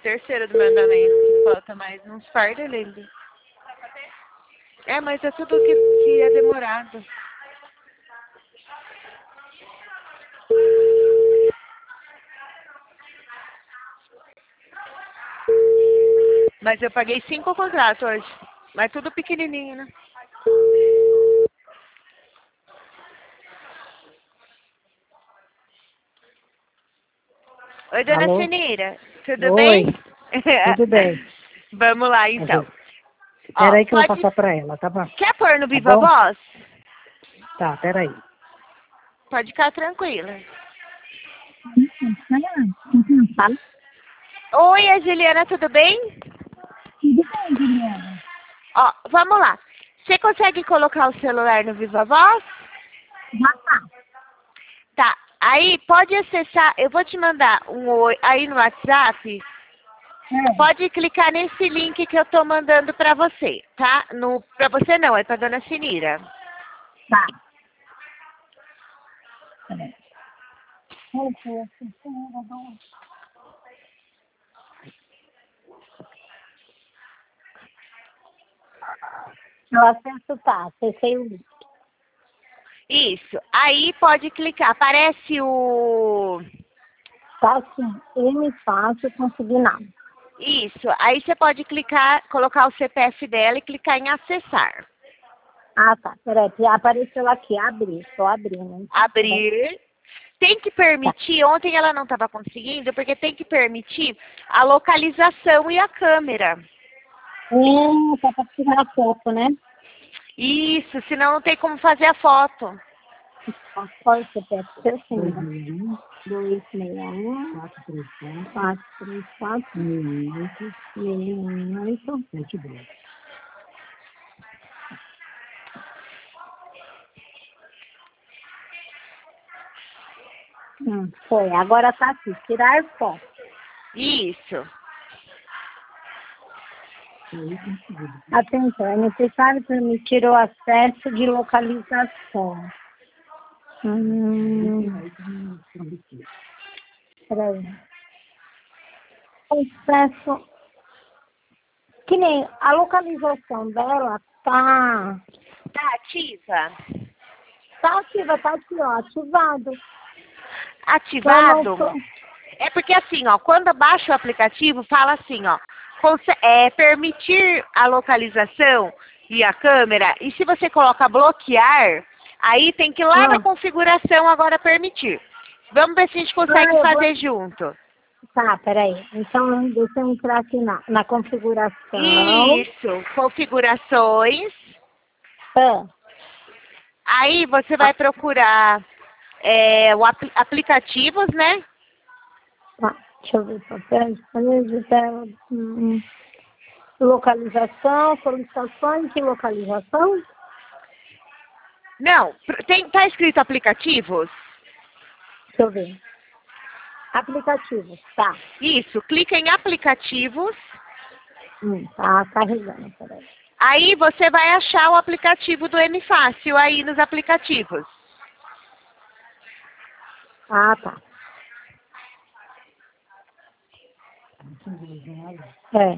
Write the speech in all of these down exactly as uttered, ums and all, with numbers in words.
Terceiro do meu andamento que falta mais uns par de lendo. É, mas é tudo que, que é demorado. Mas eu paguei cinco contratos hoje. Mas tudo pequenininho, né? Oi, dona Alô? Sinira. Tudo Oi, bem? tudo bem. Vamos lá, então. Ó, Peraí que eu vou pode... passar pra ela, tá bom? Quer pôr no Tá Viva bom? Voz? Tá, peraí. Pode ficar tranquila. Fala. Oi, a Juliana, tudo bem? Tudo bem, Juliana? Ó, vamos lá. Você consegue colocar o celular no Viva Voz? Já tá. Tá. Aí pode acessar, eu vou te mandar um oi aí no WhatsApp. É, Pode clicar nesse link que eu tô mandando pra você, tá? No, pra você não, é pra dona Sinira. tá. Peraí. Qual foi a segunda do- Eu acesso tá, acessei o link. Isso. Aí pode clicar. Aparece o... Tá assim, M fácil conseguir nada. Isso. Aí você pode clicar, colocar o C P F dela e clicar em acessar. Ah, tá, peraí, que apareceu aqui, abrir, tô abrindo. Abrir. Tem que Tá. permitir, ontem ela não estava conseguindo, porque tem que permitir a localização e a câmera. Hum, só pra tirar a foto, né? Isso, senão não tem como fazer a foto. Qual você pede? Seu senhor. dois seis um, quatro três quatro, quatro três quatro, seis oito, seis oito, sete dois. Hum, foi. Agora tá aqui. Tirar foto. Isso. Atenção, é necessário permitir o acesso de localização. Hum, peraí. Acesso. Que nem a localização dela tá. Tá ativa? Tá ativa, tá aqui, ó, ativado. Só não Ativado? tô. É porque assim, ó, quando baixa o aplicativo, fala assim, ó, conse- é, permitir a localização e a câmera, e se você coloca bloquear, aí tem que ir lá na Ah, configuração agora permitir. Vamos ver se a gente consegue ah, eu vou. fazer junto. Tá, peraí. Então, deixa eu entrar aqui na, na configuração. Isso, configurações. Ah, Aí você vai ah, procurar é, o apl- aplicativos, né? ah, deixa eu ver papel, disponível, tela, hum, localização, solicitações de localização. Não, pr- tem, tá escrito aplicativos? Deixa eu ver. Aplicativos, tá. Isso, clica em aplicativos. Hum, tá carregando, peraí. Aí você vai achar o aplicativo do M Fácil aí nos aplicativos. Ah, tá. É.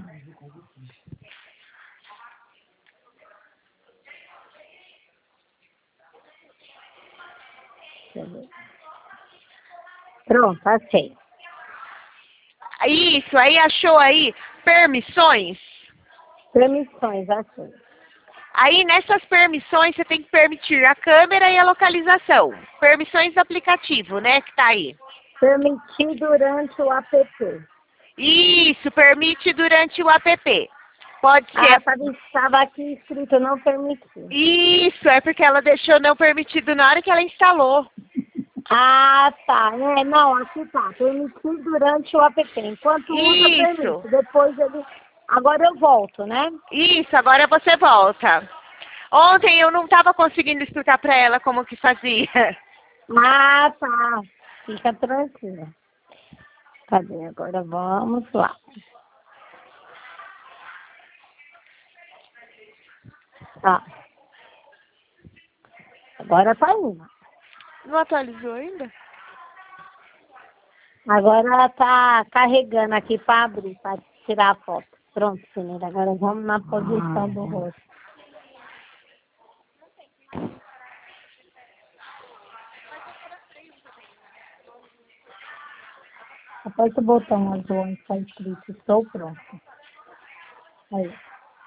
Deixa eu ver. Pronto, achei. Isso, aí achou aí permissões. Permissões, achei. Aí nessas permissões você tem que permitir a câmera e a localização. Permissões do aplicativo, né, que tá aí. Permitir durante o app. Isso, permite durante o app. Pode Ah, ser. tava, estava aqui escrito não permitir. Isso, é porque ela deixou não permitido na hora que ela instalou. Ah, tá. É, não, aqui tá. Permitir durante o app. Enquanto usa, Isso, permite. Depois ele. Agora eu volto, né? isso, agora você volta. Ontem eu não estava conseguindo explicar para ela como que fazia. Ah, tá. Fica tranquila. Cadê? Agora vamos lá. Tá. Agora tá indo. Não atualizou ainda? Agora ela tá carregando aqui para abrir, para tirar a foto. Pronto, senhora. Agora vamos na posição do rosto. Aperta o botão azul onde está escrito estou pronto. Aí.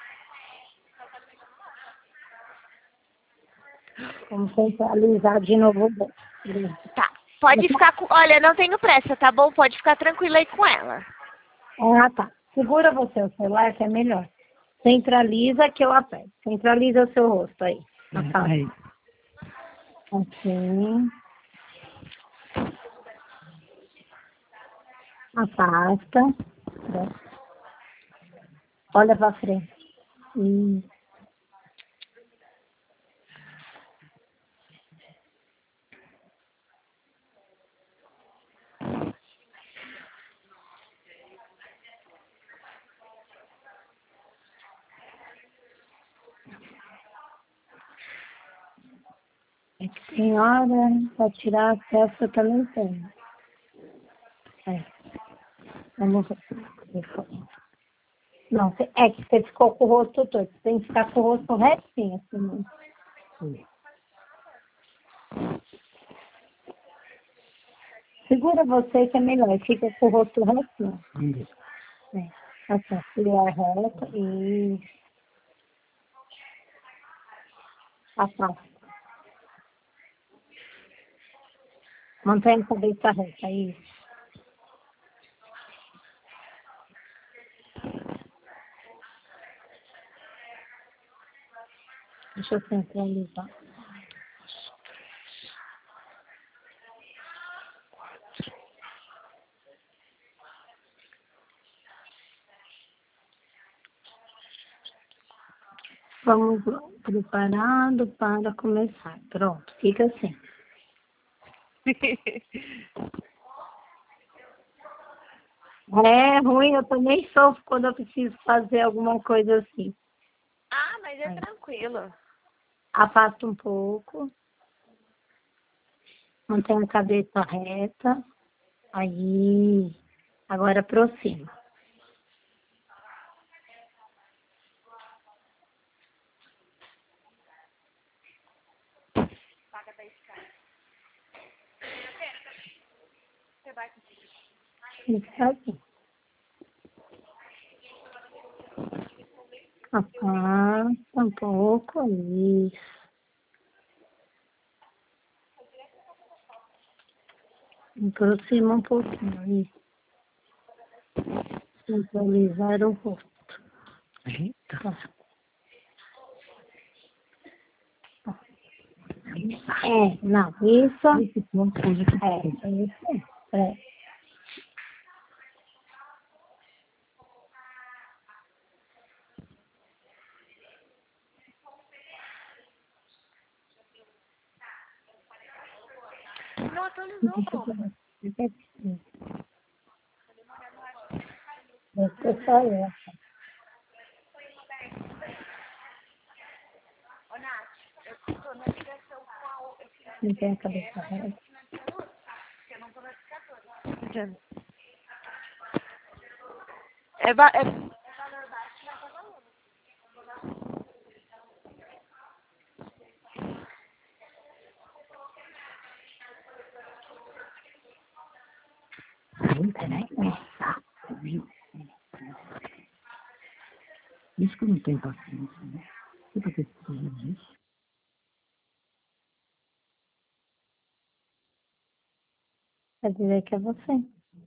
Vamos centralizar de novo o rosto. Tá. Pode ficar com... Olha, não tenho pressa, tá bom? Pode ficar tranquila aí com ela. Ah, tá. Segura você o celular que é melhor. Centraliza que eu aperto. Centraliza o seu rosto aí. Aí. Assim. Afasta. Olha pra frente. Isso. É que tem hora para tirar a testa também tem. É. Vamos ver. Não, é que você ficou com o rosto todo. Você tem que ficar com o rosto retinho, assim. Sim. Segura você que é melhor. Fica com o rosto retinho. Sim. É. Assim, filha reta e... Afasta. Mantenha a cabeça reta, isso. Deixa eu centralizar. Vamos preparado para começar. Pronto, fica assim. É ruim, eu também sofro quando eu preciso fazer alguma coisa assim. Ah, mas é Aí. tranquilo. Afasta um pouco. Mantém a cabeça reta. Aí. Agora aproxima. Fica assim. Afasta um pouco. Isso. Aproxima um pouquinho. Isso. Centralizar o rosto. Eita. Tá. É, não, isso. Esse ponto é, isso. É. Não atualizou, pô. Deve ser só essa. Ô, Nath, eu tô na ligação com a outra. Não tem a cabeça reta. Eu não tô na ligação. É, ba- é... Peraí, é. Viu? Isso que eu não tenho paciência, né? Você vai ter que fazer disso. Quer dizer que é você.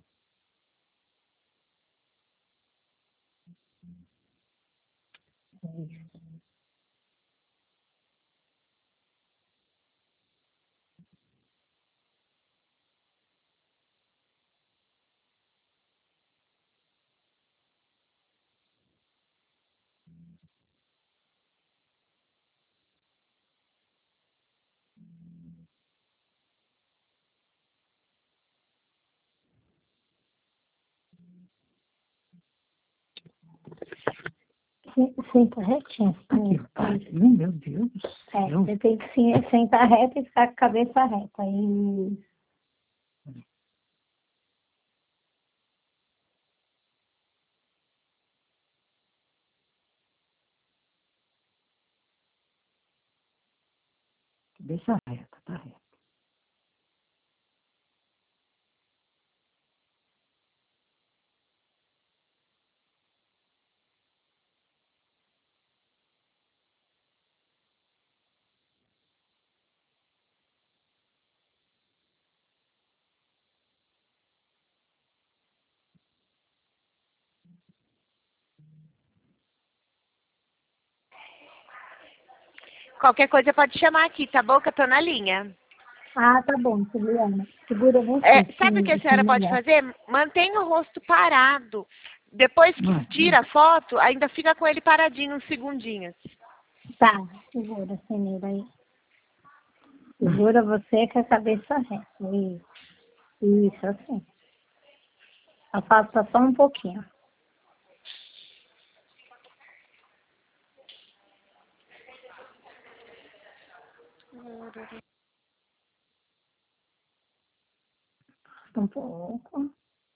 Sim, senta retinho. Aqui, meu Deus do céu. É, você tem que sim, sentar reta e ficar com a cabeça reta. Isso. Cabeça reta, tá reta. Qualquer coisa pode chamar aqui, tá bom? Que eu tô na linha. Ah, tá bom, Juliana. Segura você. É, sabe o que a sim, senhora sim, pode melhor. fazer? Mantenha o rosto parado. Depois que Ah, tira a foto, ainda fica com ele paradinho uns segundinhos. Tá, segura, Senhora, aí. Segura você com a cabeça reta. Isso, isso, assim. Afasta só um pouquinho. Um pouco.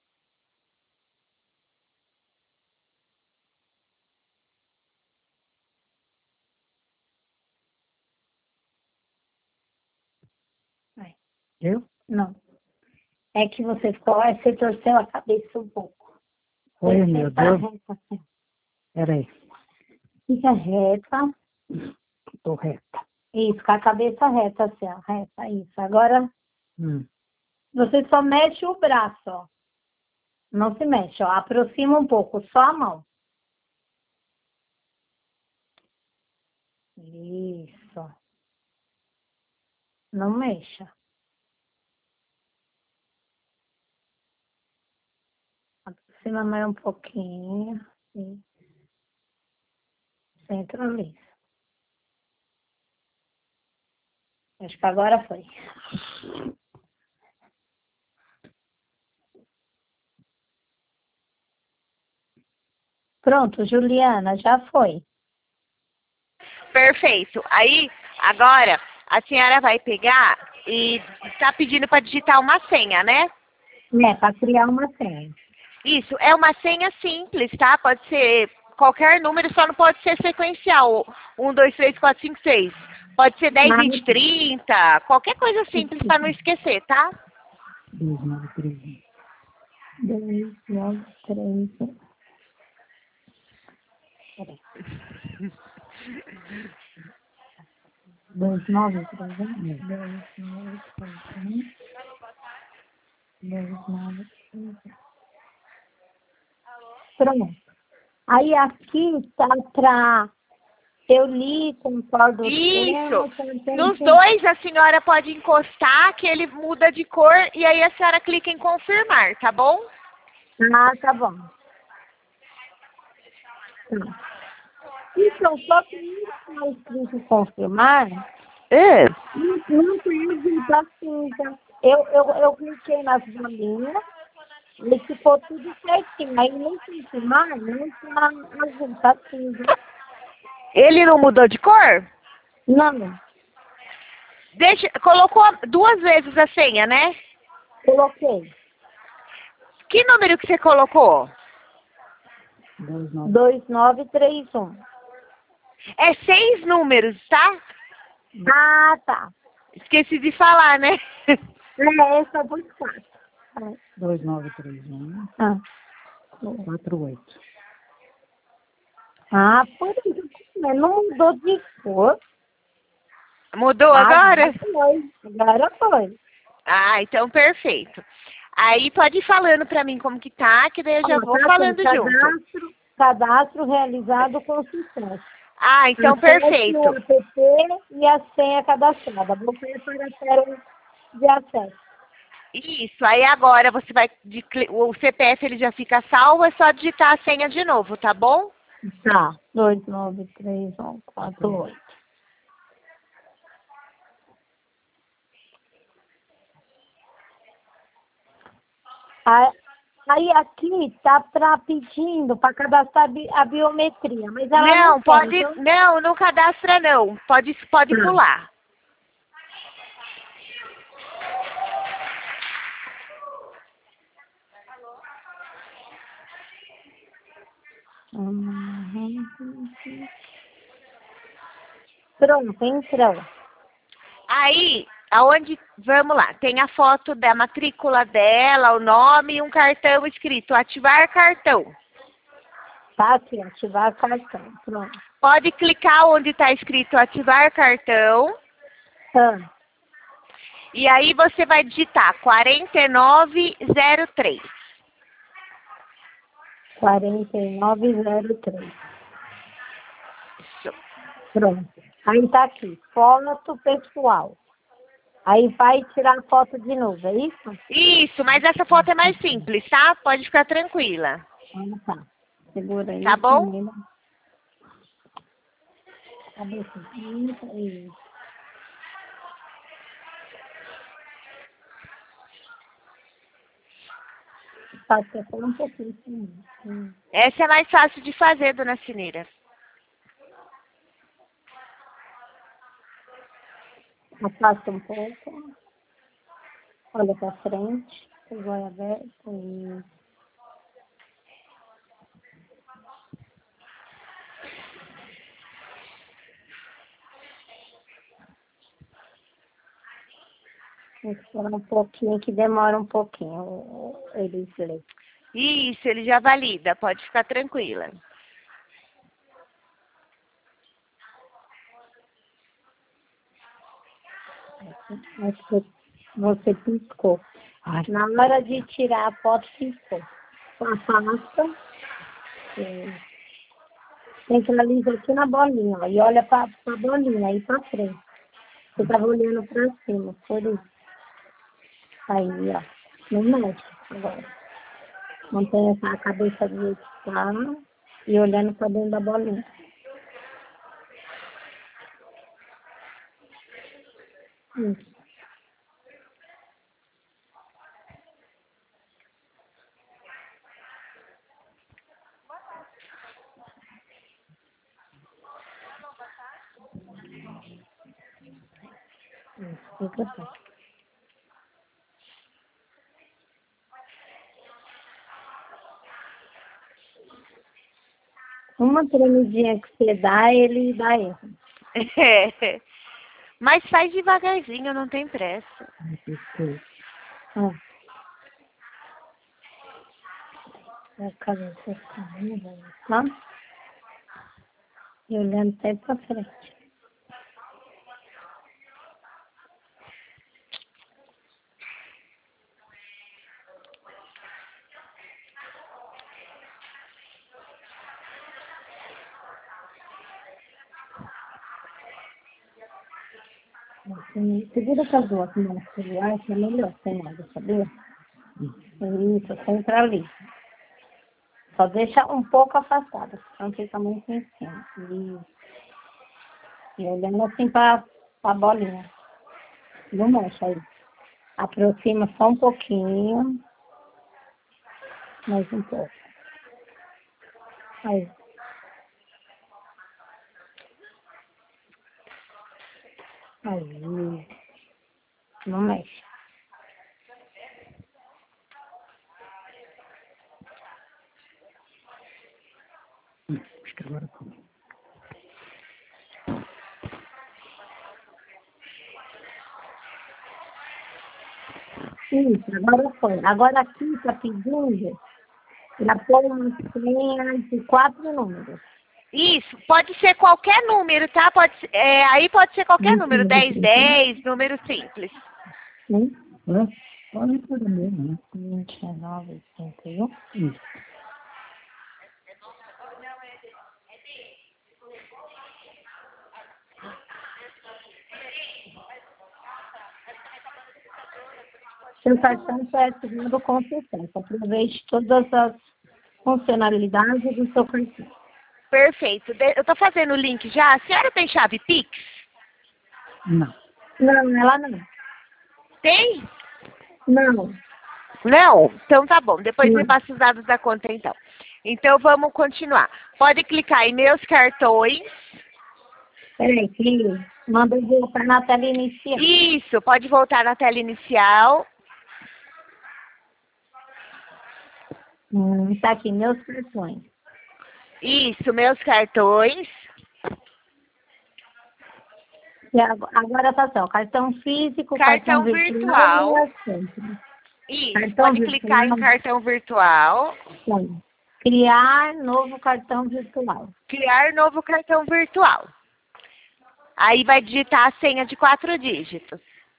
Vai. Eu? Não. É que você ficou, é, você torceu a cabeça um pouco. Oi, Tem que meu ficar Deus. reta, assim. Peraí, Fica reta. tô reta. Isso, com a cabeça reta, assim, ó. Reta, isso. Agora, Hum. você só mexe o braço, ó. Não se mexe, ó. Aproxima um pouco, só a mão. Isso. Não mexa. Aproxima mais um pouquinho. Isso. Centraliza. Acho que agora foi. Pronto, Juliana, já foi. Perfeito. Aí, agora, a senhora vai pegar e está pedindo para digitar uma senha, né? Né, para criar uma senha. Isso, é uma senha simples, tá? Pode ser qualquer número, só não pode ser sequencial. Um, dois, três, quatro, cinco, seis. Pode ser dez, Mas, vinte, trinta. Qualquer coisa simples para não esquecer, tá? Dois, nove, três, um. dois, nove, três, um. Peraí. dois, nove, três, um. dois, nove, três, um. dois, nove, três, um. Pronto. Aí aqui tá para eu li, concordo o Isso. tema, Nos contente. dois a senhora pode encostar que ele muda de cor e aí a senhora clica em confirmar, tá bom? Ah, tá bom. Tá. Então, só que não está escrito confirmar, É. não não tem da cinza. Eu, eu, eu cliquei nas bolinhas e ficou tudo certinho. Aí nem confirmar, não está azul, tá cinza. Ele não mudou de cor? Não, Deixa, colocou duas vezes a senha, né? coloquei. Que número que você colocou? Dois, nove. dois nove três um. É seis números, tá? Ah, tá. Esqueci de falar, né? É, essa é muito fácil. Dois, nove, três, um. Ah, Quatro, oito. ah por isso, mas não mudou de cor. Mudou Agora agora? foi. Agora foi. Ah, então perfeito. Aí pode ir falando pra mim como que tá, que daí eu já Ó, vou tá assim, falando junto. cadastro, cadastro realizado com sucesso. Ah, então Acesse o perfeito. app e a senha cadastrada. Bloqueio para tela de acesso. Isso, aí agora você vai, de cli- o C P F ele já fica salvo, é só digitar a senha de novo, tá bom? Tá. dois nove três um quatro oito. Aí aqui tá pra pedindo para cadastrar bi- a biometria, mas ela não Não, quer, pode, então não, não cadastra não, pode, pode tá. pular. Uhum. Pronto, entrou. Aí, aonde, vamos lá, tem a foto da matrícula dela, o nome e um cartão escrito ativar cartão. Tá aqui, ativar cartão. Pronto. Pode clicar onde está escrito ativar cartão. Ah, E aí você vai digitar quarenta e nove zero três. quarenta e nove zero três. Isso. Pronto. Aí tá aqui, foto pessoal. Aí vai tirar a foto de novo, é isso? Isso, mas essa foto é mais simples, tá? Pode ficar tranquila. Ah, tá. Segura aí. Tá bom? Menina. Cabeça. Isso aí. Pode ser só um pouquinho. Sim. Hum. Essa é mais fácil de fazer, dona Cineira. Afasta um pouco. Olha pra frente. Os olhos abertos. Isso. Tem que esperar um pouquinho, que demora um pouquinho eles lerem. Isso, ele já valida, pode ficar tranquila. Acho que você piscou. Na hora de tirar a foto, piscou. Afasta. É, centraliza aqui na bolinha, ó, e olha pra, pra bolinha, aí pra frente. Você tava olhando pra cima, por isso. Aí, ó. Não mexe agora. Mantenha a cabeça do jeito que tá e olhando pra dentro da bolinha. Isso. Isso, fica assim. Uma tremidinha que você dá, ele dá erro. É. Mas faz devagarzinho, não tem pressa. Ó. A cabeça caindo, tá? E olhando sempre pra frente. Assim, segura com as duas mãos no celular, que é melhor sem nada, sabia? Isso, centraliza. Só deixa um pouco afastado, não fica muito em cima. Isso. E olhando assim pra, pra bolinha. Não mexe aí. Aproxima só um pouquinho. Mais um pouco. Aí. Aí. Não mexe. Acho que agora foi. Isso, agora foi. Agora aqui tá pedindo pra pôr uma senha de quatro números. Isso, pode ser qualquer número, tá? Pode, ser- é, aí pode ser qualquer número, dez, dez, número simples. Sim? É, pode ser mesmo, né? vinte e nove, trinta e um. Isso. Seu cartão foi ativado com sucesso. Aproveite todas as funcionalidades do seu cartão. Perfeito. De- eu tô fazendo o link já. A senhora tem chave Pix? Não. Não, ela não. Tem? Não. Não? Então tá bom. Depois Não. me passa os dados da conta então. Então vamos continuar. Pode clicar em meus cartões. Peraí, filho. Manda eu voltar na tela inicial. Isso, pode voltar na tela inicial. Hum, tá aqui, meus cartões. Isso, meus cartões. E ago- agora tá assim, ó, cartão físico, Cartão cartão virtual, virtual. e assento. Isso, Cartão pode clicar em virtual, cartão virtual. sim. Criar novo cartão virtual. Criar novo cartão virtual. Aí vai digitar a senha de quatro dígitos.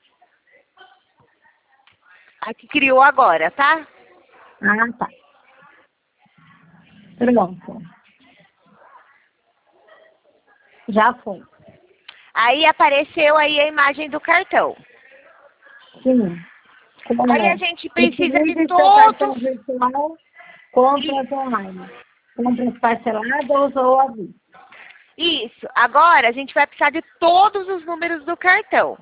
A que criou agora, tá? Ah, tá. Pronto. Já foi. Aí apareceu aí a imagem do cartão. Sim. Como Aí é? a gente precisa de Utilize seu cartão todos. virtual, compras online. Compras parceladas ou à vista. Isso. Agora a gente vai precisar de todos os números do cartão.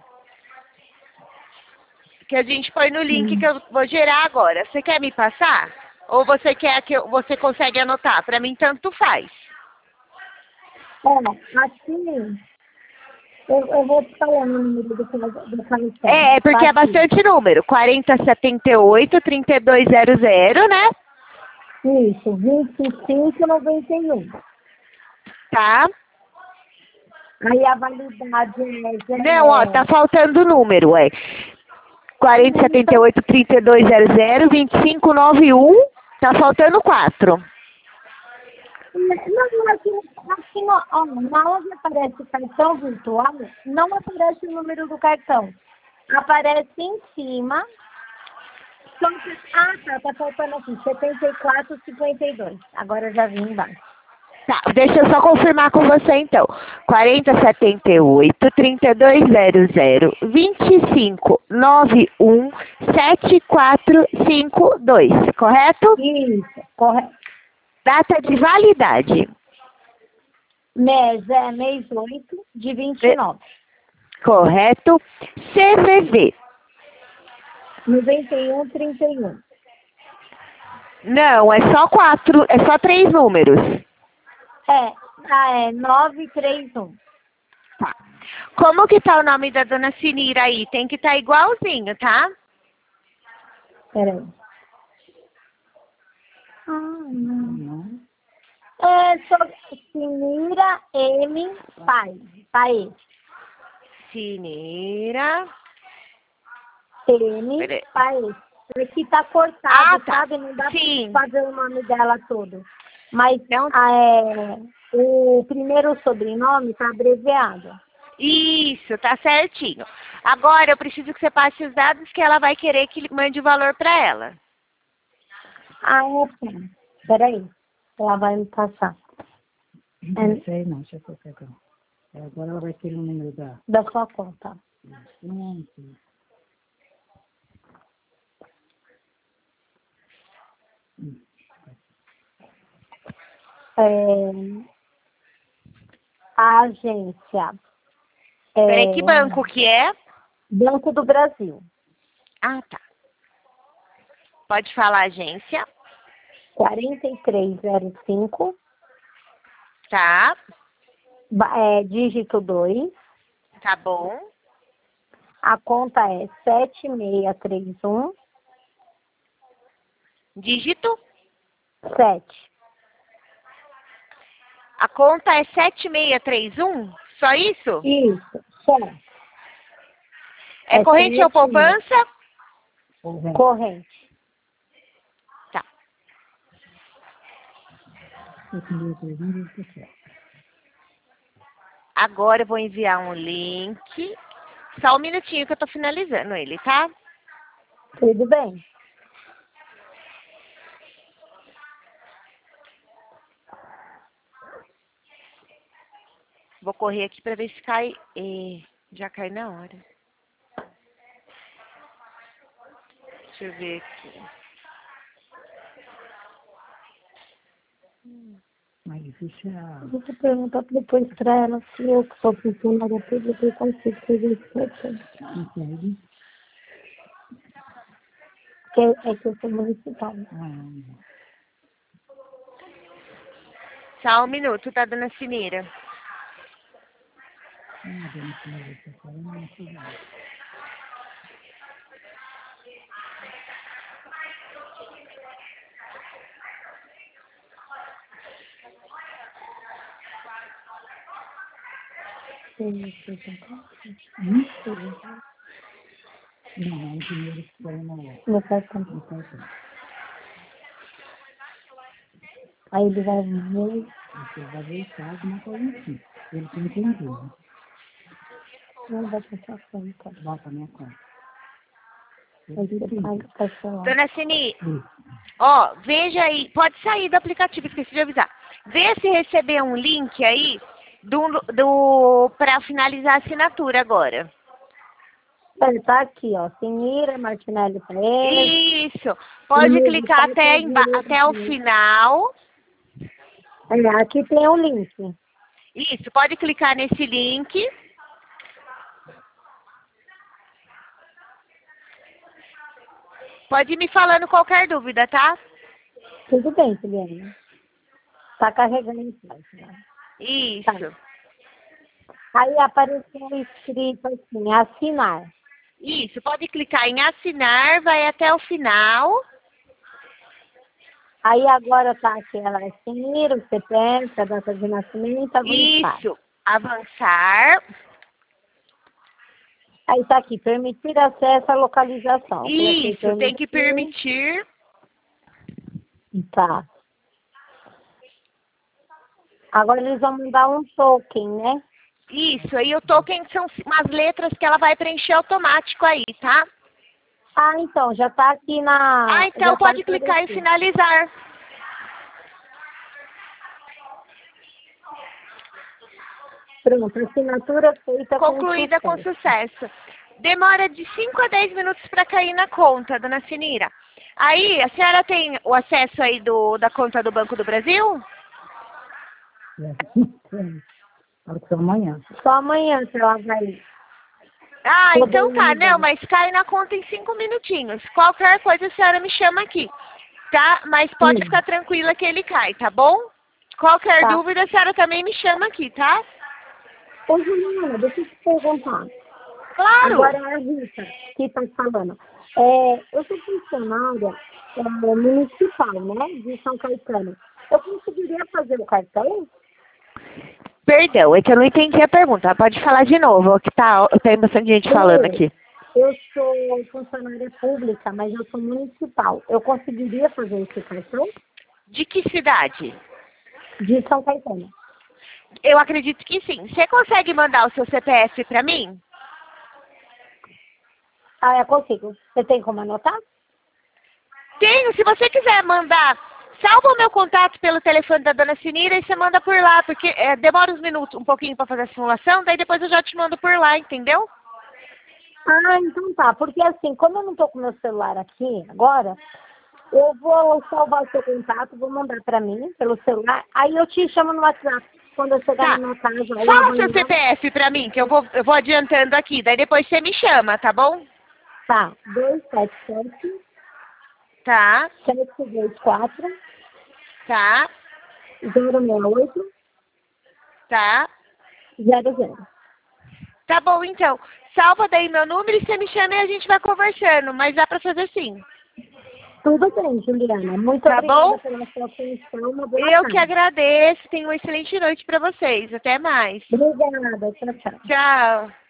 Que a gente põe no link Hum. que eu vou gerar agora. Você quer me passar? Ou você quer que eu, você consegue anotar? Para mim tanto faz. Ó, aqui, eu, eu vou te falando o número do, cal- do cartão. É, é porque Tá é aqui. bastante número. quarenta, setenta e oito, trinta e dois zero zero, né? Isso, vinte e cinco, noventa e um. Tá? Aí a validade é... Não, ó, tá faltando número, é. quarenta, setenta e oito, trinta e dois zero zero, vinte e cinco, noventa e um. Tá faltando quatro. Não, aqui, aqui no, ó, na onde aparece o cartão virtual, não aparece o número do cartão. Aparece em cima. Só que, ah, tá, tá faltando aqui, setenta e quatro, cinquenta e dois. Agora eu já vi embaixo. Tá, deixa eu só confirmar com você então. quarenta, setenta e oito, trinta e dois zero zero, vinte e cinco, noventa e um, setenta e quatro, cinquenta e dois, correto? Isso, correto. Data de validade. Mês é mês oito de vinte e nove. Correto. C V V. noventa e um, trinta e um. Não, é só quatro, é só três números. É, ah, é nove três um. Tá. Como que tá o nome da dona Sinira aí? Tem que estar tá igualzinho, tá? Peraí. Ah, não. Não. É só Sinira M. Pai. Pai. Sinira. M. Peraí. Pai. Aqui tá cortado, Ah, tá. sabe? Não dá Sim. pra fazer o nome dela todo. Mas Não. ah, é, o primeiro sobrenome tá abreviado. Isso, tá certinho. Agora eu preciso que você passe os dados que ela vai querer que mande o valor para ela. Ah, é sim. Peraí. Ela vai me passar. Não sei não, deixa eu colocar aqui. Agora ela vai ter o número da... Da sua conta. Pronto. É, a agência. É, Peraí, que banco que é? Banco do Brasil. Ah, tá. Pode falar agência. quarenta e três zero cinco. Tá, ba- É, dígito dois. tá bom. A conta é sete seis três um. Dígito. sete. A conta é sete seis três um? Só isso? Isso. Só. É, É corrente ou sete, poupança? Corrente. Tá. Agora eu vou enviar um link. Só um minutinho que eu tô finalizando ele, tá? Tudo bem. Vou correr aqui pra ver se cai. É, já cai na hora. Deixa eu ver aqui. Mais difícil é a... Vou perguntar depois para ela se eu que sou funcionária pública eu consigo fazer isso pra você. Consegue? Porque é que eu sou municipal. Ah, Só um minuto, tá, dona Sinira? não, dona Sinira, você fala, não, tudo bem. Sim, sim, sim. Hum? Não, o dinheiro que foi na No cartão. no cartão. Aí ele vai ver, Você vai voltar alguma coisa assim. Ele tem que entender. não vai passar conta. Bota a minha conta. Aí Ele você tem que paga parcelar. Dona Cini, Isso. ó, veja aí, pode sair do aplicativo, esqueci de avisar. Vê se receber um link aí do, do, para finalizar a assinatura agora. Ele tá aqui, ó. Sinira, Martinelli Pereira. Isso, pode Primeiro clicar tá até, aqui, emba- até o final. é, aqui tem o link. Isso, pode clicar nesse link. Pode ir me falando qualquer dúvida, tá? Tudo bem, Juliana. Tá carregando isso. Né? Isso. Aí apareceu escrito assim, assinar. Isso, pode clicar em assinar, vai até o final. Aí agora tá aquela Sinira, o C P F, a data de nascimento, avançar. Isso, avançar. Aí tá aqui, permitir acesso à localização. Eu coloquei Isso, tem que permitir. Tá. Agora eles vão mandar um token, né? Isso, aí o token são umas letras que ela vai preencher automático aí, tá? Ah, então, já tá aqui na... Ah, então já pode tá clicar em aparecendo. finalizar. Pronto, assinatura feita Concluída com com sucesso. sucesso. Demora de cinco a dez minutos para cair na conta, dona Sinira. Aí, a senhora tem o acesso aí do, da conta do Banco do Brasil? Fala que só amanhã. Só amanhã que ela vai... Ah, Poder então tá, mudar. não, mas cai na conta em cinco minutinhos. Qualquer coisa a senhora me chama aqui, tá? Mas pode Sim. ficar tranquila que ele cai, tá bom? Qualquer Tá. dúvida a senhora também me chama aqui, tá? Ô, Juliana, deixa eu te perguntar. Claro! Agora é a Rita que está falando. É, eu sou funcionária é, municipal, né, de São Caetano. Eu conseguiria fazer o cartão? Perdão, é que eu não entendi a pergunta. Pode falar de novo, que tá, tem bastante gente falando aqui. Eu sou funcionária pública, mas eu sou municipal. Eu conseguiria fazer esse cartão? De que cidade? De São Caetano. Eu acredito que sim. Você consegue mandar o seu C P F para mim? Ah, eu consigo. Você tem como anotar? Tenho. Se você quiser mandar, salva o meu contato pelo telefone da dona Sinira e você manda por lá, porque é, demora uns minutos, um pouquinho para fazer a simulação, daí depois eu já te mando por lá, entendeu? Ah, então tá. Porque assim, como eu não tô com meu celular aqui agora, eu vou salvar o seu contato, vou mandar pra mim pelo celular, aí eu te chamo no WhatsApp quando eu chegar Tá. na minha casa. Aí Fala o amanhã... seu C P F para mim, que eu vou, eu vou adiantando aqui, daí depois você me chama, tá bom? Tá, dois sete sete, Tá, sete dois quatro, tá, zero seis oito, tá. zero zero. Tá bom, então. Salva daí meu número e você me chama e a gente vai conversando, mas dá pra fazer sim. Tudo bem, Juliana. Muito Tá obrigada bom? pela sua atenção. Uma boa Eu tarde. que agradeço. Tenho uma excelente noite pra vocês. Até mais. Obrigada. Tchau, tchau. Tchau.